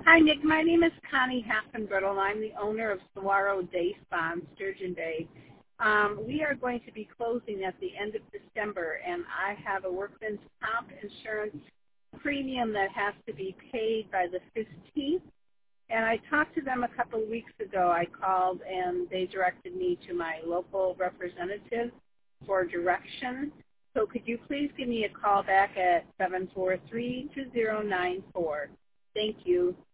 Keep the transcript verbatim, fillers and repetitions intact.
Hi, Nick. My name is Connie Haffenbrittle. I'm the owner of Saguaro Day Spa on Sturgeon Bay. Um, we are going to be closing at the end of December, and I have a workman's comp insurance premium that has to be paid by the fifteenth. And I talked to them a couple of weeks ago. I called, and they directed me to my local representative for direction. So could you please give me a call back at seven four three, two zero nine four? Thank you.